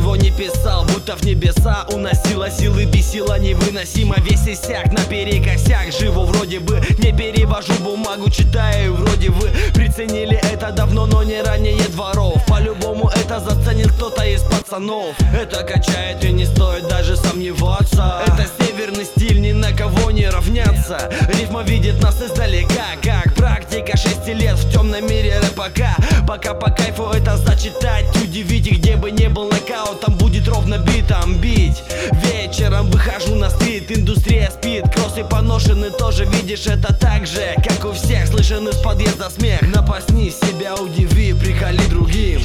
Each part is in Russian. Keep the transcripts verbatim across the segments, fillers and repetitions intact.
ничего не писал, будто в небеса уносила силы, бесила невыносимо. Весь иссяк наперекосяк, живу вроде бы, не перевожу бумагу, читаю вроде вы приценили это давно, но не ранее дворов. По-любому это заценит кто-то из пацанов. Это качает и не стоит даже сомневаться. Это северный стиль, ни на кого не равняться. Рифма видит нас издалека, как практика шести лет в темном мире рэпака. Пока по кайфу это зачитать, удивите, где бы не был нокаут, там будет ровно битом бить. Вечером выхожу на стрит, индустрия спит, кроссы поношены тоже, видишь, это так же, как у всех. Слышен из подъезда смех, напасни, себя удиви, приколи другим.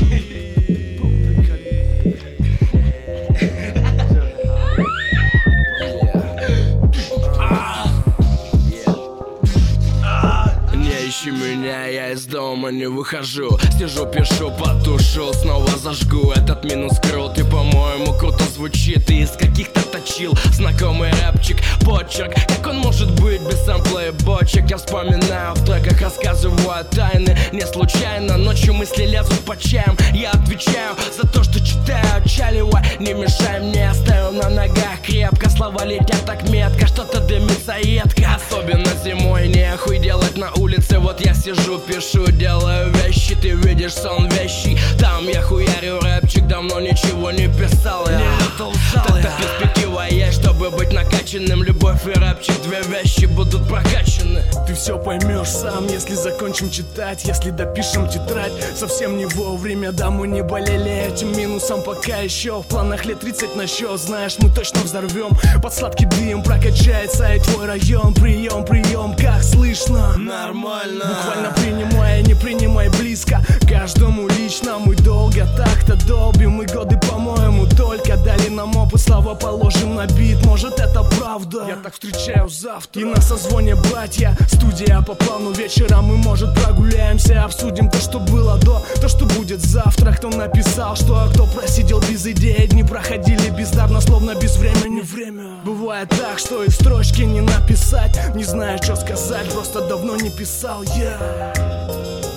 Ищи меня, я из дома не выхожу. Сижу, пишу, потушу, снова зажгу этот минус крут. И по-моему круто звучит и из каких-то точил. Знакомый рэпчик, почерк, как он может быть без сампла и бочек? Я вспоминаю в треках, рассказываю тайны. Не случайно, ночью мысли лезут по чаям. Я отвечаю за то, что читаю, отчаливай. Не мешай мне, я стою на ногах крепко. Слова летят так метко, что-то дымится едко. Особенно зимой, не охуй делать на улице. Вот я сижу, пишу, делаю вещи. Ты видишь сон вещи. Там я хуярю рэпчик, давно ничего не писал я. Это перспектива есть, чтобы быть накачанным. Любовь и рэпчик, две вещи будут прокачаны. Ты все поймешь сам, если закончим читать. Если допишем тетрадь, совсем не вовремя. Да, мы не болели этим минусом пока еще. В планах лет тридцать на счет, знаешь, мы точно взорвем. Под сладкий дым прокачается и твой район. Прием, прием, как слышно? Нормально. Буквально принимай, не принимай близко. Каждому лично мы долго так-то долбим. И годы, по-моему, только дали нам опыт. Слава положим на бит, может это правда. Я так встречаю завтра. И на созвоне братья, студия по плану вечера. Мы, может, прогуляемся, обсудим то, что было до, то, что будет завтра. Кто написал, что, а кто просидел без идеи. Дни проходили бездарно, словно без времени время. Бывает так, что и строчки не написать. Не знаю, что сказать, просто давно не писал я. Yeah.